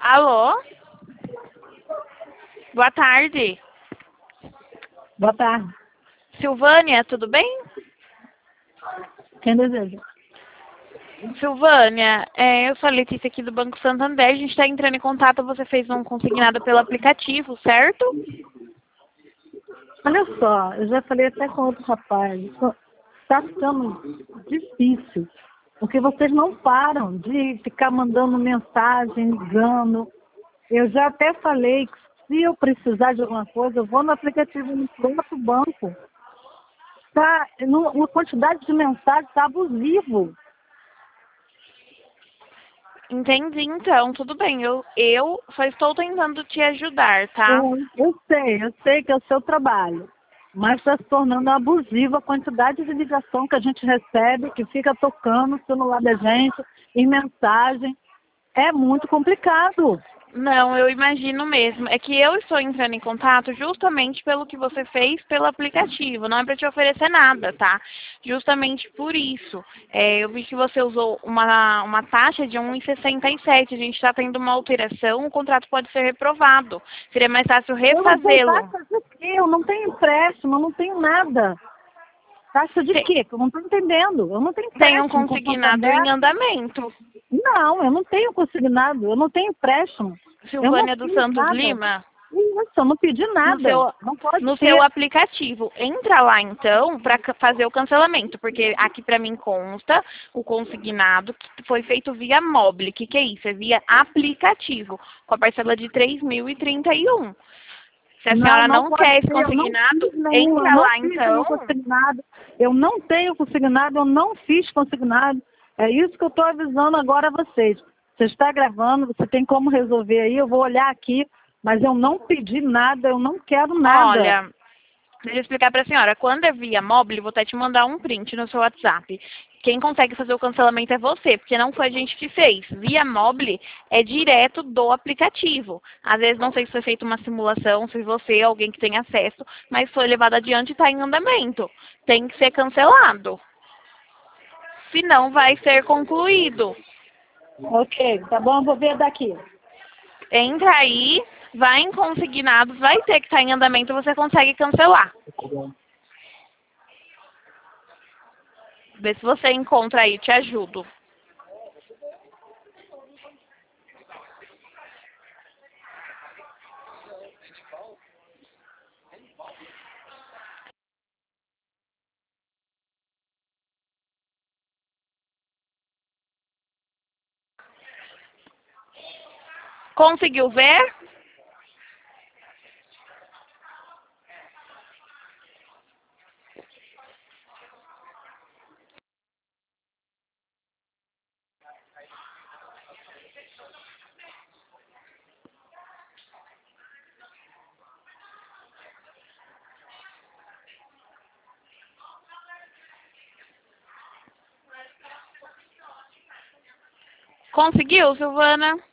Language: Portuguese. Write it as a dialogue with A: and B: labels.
A: Alô? Boa tarde.
B: Boa tarde.
A: Silvânia, tudo bem?
B: Quem deseja?
A: Silvânia, eu sou a Letícia aqui do Banco Santander. A gente está entrando em contato. Você fez um consignado pelo aplicativo, certo?
B: Olha só, eu já falei até com outro rapaz. Está ficando difícil, porque vocês não param de ficar mandando mensagem, ligando. Eu já até falei que se eu precisar de alguma coisa, eu vou no aplicativo no próprio banco. Tá, uma quantidade de mensagens está abusivo.
A: Entendi, então, tudo bem. Eu só estou tentando te ajudar, tá?
B: Eu sei que é o seu trabalho, mas está se tornando abusiva a quantidade de ligação que a gente recebe, que fica tocando o celular da gente, em mensagem. É muito complicado.
A: Não, eu imagino mesmo. É que eu estou entrando em contato justamente pelo que você fez pelo aplicativo. Não é para te oferecer nada, tá? Justamente por isso. Eu vi que você usou uma taxa de 1,67. A gente está tendo uma alteração, o contrato pode ser reprovado. Seria mais fácil
B: Eu não vou
A: refazê-lo.
B: taxa de quê? Eu não tenho empréstimo, eu não tenho nada. Taxa de quê? Que eu não estou entendendo. Eu não tenho
A: Tem um
B: empréstimo com
A: consignado em
B: Santander.
A: andamento.
B: Não, eu não tenho consignado, eu não tenho empréstimo. Eu não
A: Silvânia dos
B: fiz
A: Santos
B: nada.
A: Lima.
B: Isso, eu não pedi
A: no
B: nada.
A: seu,
B: Não pode
A: no seu
B: ter.
A: aplicativo. Entra lá então para fazer o cancelamento, porque aqui para mim consta o consignado que foi feito via mobile. O que é isso? É via aplicativo, com a parcela de 3.031. Se a
B: Não,
A: senhora
B: não
A: não
B: pode
A: quer esse
B: ser. Eu não
A: consignado,
B: fiz nenhum, eu
A: entra
B: não
A: lá
B: fiz nenhum
A: então.
B: consignado. Eu não tenho consignado, eu não fiz consignado. É isso que eu estou avisando agora a vocês. Você está gravando, você tem como resolver aí, eu vou olhar aqui, mas eu não pedi nada, eu não quero nada.
A: Olha, deixa eu explicar para a senhora. Quando é via mobile, vou até te mandar um print no seu WhatsApp. Quem consegue fazer o cancelamento é você, porque não foi a gente que fez. Via mobile é direto do aplicativo. Às vezes não sei se foi feita uma simulação, se você, alguém que tem acesso, mas foi levado adiante e está em andamento. Tem que ser cancelado. Senão vai ser concluído.
B: Ok, tá bom, eu vou ver daqui.
A: Entra aí, vai em consignados, vai ter que estar em andamento, você consegue cancelar. Vê se você encontra aí, te ajudo. Conseguiu ver? Conseguiu, Silvana?